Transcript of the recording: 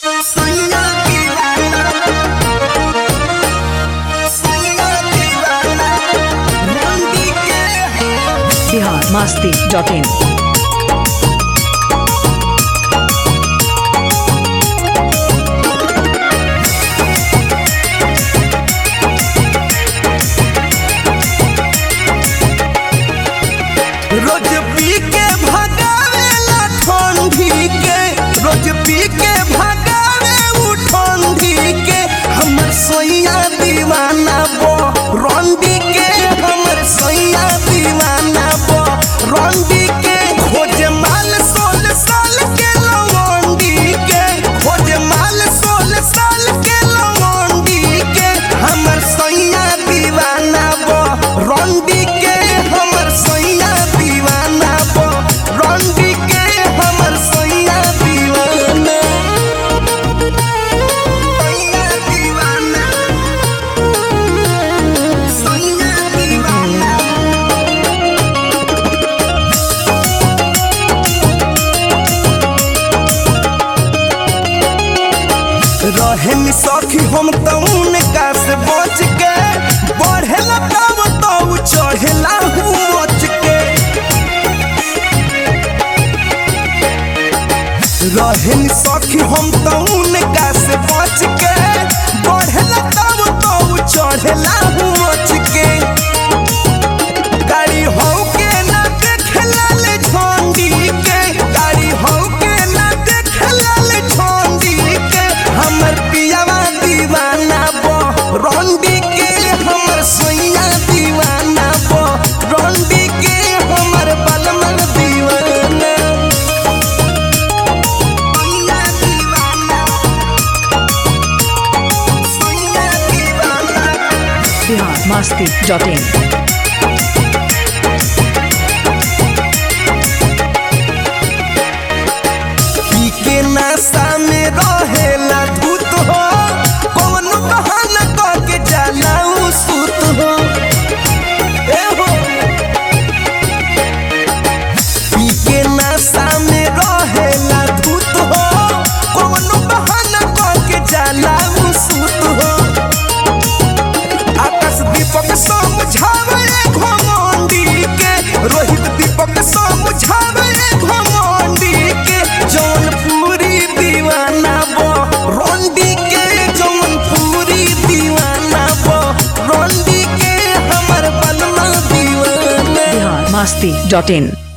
biharmasti.in रोज पी के भगावेला ठंडी के, रोज पी के भगावे उ ठंडी के। हमर सोइया दीवाना बो रंडी के, हमर सोइया दीवाना बो रंडी के। खोज माल 16 साल के लवंडी के, खोज माल 16 साल के लवंडी के। हमर सोइया दीवाना बो रंडी के, हमर सोइया दीवाना बो रंडी के। हमर सोइया दीवाना, सोइया दीवाना, सोइया दीवाना। रहेनी सखी हम तउन का से बच के, बढ़ेला तब तो चढ़ेला हूँ मच के। रहेनी सखी हम तउन का से बच के, बढ़ेला तब तो चढ़ेला हूँ मच के। गाड़ी हो के ना देखला ले झंडी के, गाड़ी हो के ना देखला ले झंडी के। हमर पियावा दीवाना बो रंडी के, हमर सोइया दीवाना बो रंडी के। हमर बलमन दीवाना, सोइया दीवाना, सोइया दीवाना। biharmasti.in पी के नशा में रहेला धूत हो, कौन बहाना करके जाला उ सूत हो। ए हो पी के नशा में रहेला धूत हो, कौन बहाना करके जाला उ सूत हो। आकाश दीपक समझावे घमंडी के, रोहित दीपक समझावे घमंडी के। जौनपुरी दीवाना बो रंडी के, जौनपुरी दीवाना बो रंडी के। हमर बलमा दीवाना। biharmasti.in